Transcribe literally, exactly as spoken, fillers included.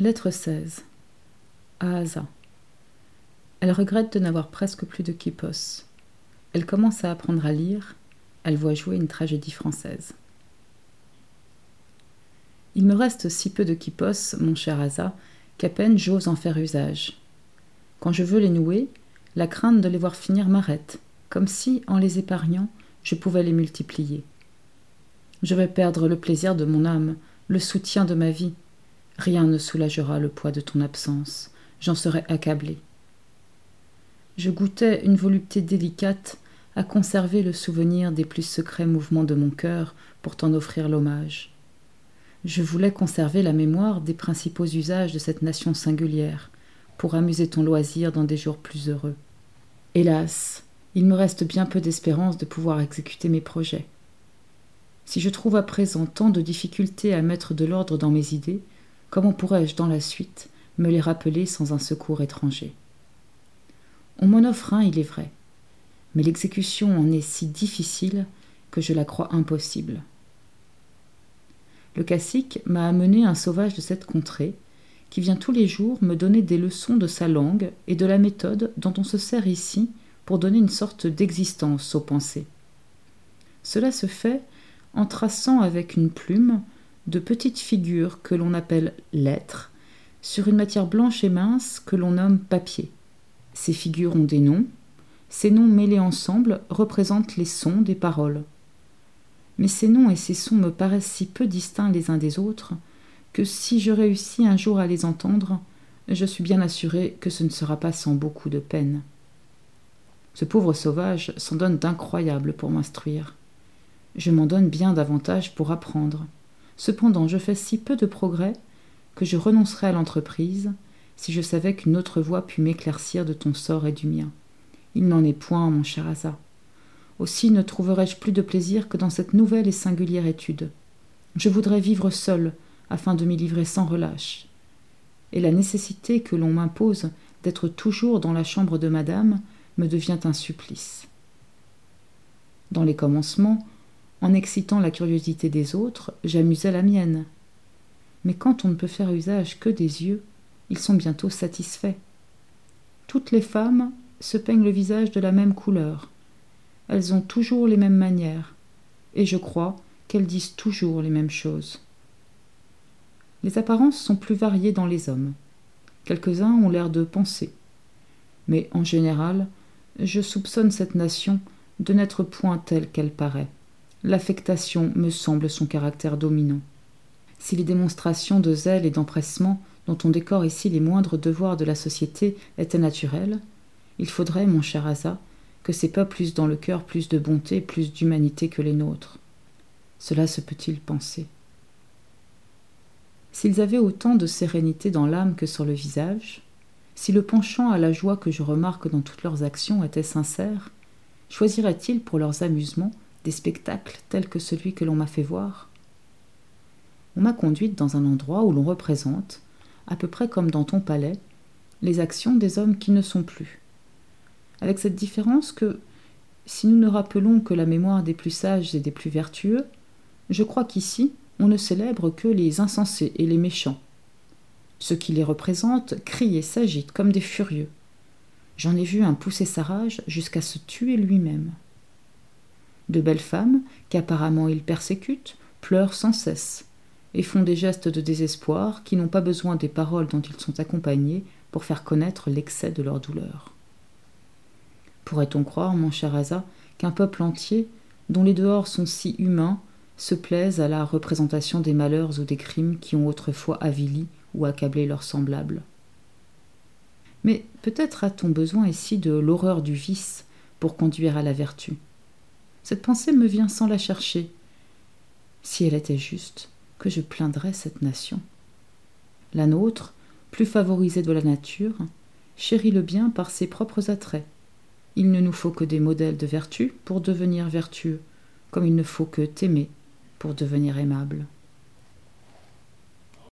Lettre seize. À Asa. Elle regrette de n'avoir presque plus de quipos. Elle commence à apprendre à lire. Elle voit jouer une tragédie française. Il me reste si peu de quipos, mon cher Asa, qu'à peine j'ose en faire usage. Quand je veux les nouer, la crainte de les voir finir m'arrête, comme si, en les épargnant, je pouvais les multiplier. Je vais perdre le plaisir de mon âme, le soutien de ma vie. Rien ne soulagera le poids de ton absence, j'en serai accablée. Je goûtais une volupté délicate à conserver le souvenir des plus secrets mouvements de mon cœur pour t'en offrir l'hommage. Je voulais conserver la mémoire des principaux usages de cette nation singulière, pour amuser ton loisir dans des jours plus heureux. Hélas, il me reste bien peu d'espérance de pouvoir exécuter mes projets. Si je trouve à présent tant de difficultés à mettre de l'ordre dans mes idées, comment pourrais-je, dans la suite, me les rappeler sans un secours étranger? On m'en offre un, il est vrai, mais l'exécution en est si difficile que je la crois impossible. Le cacique m'a amené un sauvage de cette contrée, qui vient tous les jours me donner des leçons de sa langue et de la méthode dont on se sert ici pour donner une sorte d'existence aux pensées. Cela se fait en traçant avec une plume de petites figures que l'on appelle lettres sur une matière blanche et mince que l'on nomme papier. Ces figures ont des noms. Ces noms mêlés ensemble représentent les sons des paroles. Mais ces noms et ces sons me paraissent si peu distincts les uns des autres que si je réussis un jour à les entendre, je suis bien assurée que ce ne sera pas sans beaucoup de peine. Ce pauvre sauvage s'en donne d'incroyables pour m'instruire. Je m'en donne bien davantage pour apprendre. Cependant, je fais si peu de progrès que je renoncerais à l'entreprise si je savais qu'une autre voie pût m'éclaircir de ton sort et du mien. Il n'en est point, mon cher Asa. Aussi ne trouverai-je plus de plaisir que dans cette nouvelle et singulière étude. Je voudrais vivre seul, afin de m'y livrer sans relâche. Et la nécessité que l'on m'impose d'être toujours dans la chambre de madame me devient un supplice. Dans les commencements, en excitant la curiosité des autres, j'amusais la mienne. Mais quand on ne peut faire usage que des yeux, ils sont bientôt satisfaits. Toutes les femmes se peignent le visage de la même couleur. Elles ont toujours les mêmes manières, et je crois qu'elles disent toujours les mêmes choses. Les apparences sont plus variées dans les hommes. Quelques-uns ont l'air de penser. Mais en général, je soupçonne cette nation de n'être point telle qu'elle paraît. L'affectation me semble son caractère dominant. Si les démonstrations de zèle et d'empressement dont on décore ici les moindres devoirs de la société étaient naturelles, il faudrait, mon cher Asa, que ces peuples eussent dans le cœur plus de bonté, plus d'humanité que les nôtres. Cela se peut-il penser? S'ils avaient autant de sérénité dans l'âme que sur le visage, si le penchant à la joie que je remarque dans toutes leurs actions était sincère, choisiraient-ils pour leurs amusements des spectacles tels que celui que l'on m'a fait voir? On m'a conduite dans un endroit où l'on représente, à peu près comme dans ton palais, les actions des hommes qui ne sont plus. Avec cette différence que, si nous ne rappelons que la mémoire des plus sages et des plus vertueux, je crois qu'ici, on ne célèbre que les insensés et les méchants. Ceux qui les représentent crient et s'agitent comme des furieux. J'en ai vu un pousser sa rage jusqu'à se tuer lui-même. De belles femmes, qu'apparemment ils persécutent, pleurent sans cesse, et font des gestes de désespoir qui n'ont pas besoin des paroles dont ils sont accompagnés pour faire connaître l'excès de leur douleur. Pourrait-on croire, mon cher Asa, qu'un peuple entier, dont les dehors sont si humains, se plaisent à la représentation des malheurs ou des crimes qui ont autrefois avili ou accablé leurs semblables? Mais peut-être a-t-on besoin ici de l'horreur du vice pour conduire à la vertu. Cette pensée me vient sans la chercher. Si elle était juste, que je plaindrais cette nation. La nôtre, plus favorisée de la nature, chérit le bien par ses propres attraits. Il ne nous faut que des modèles de vertu pour devenir vertueux, comme il ne faut que t'aimer pour devenir aimable.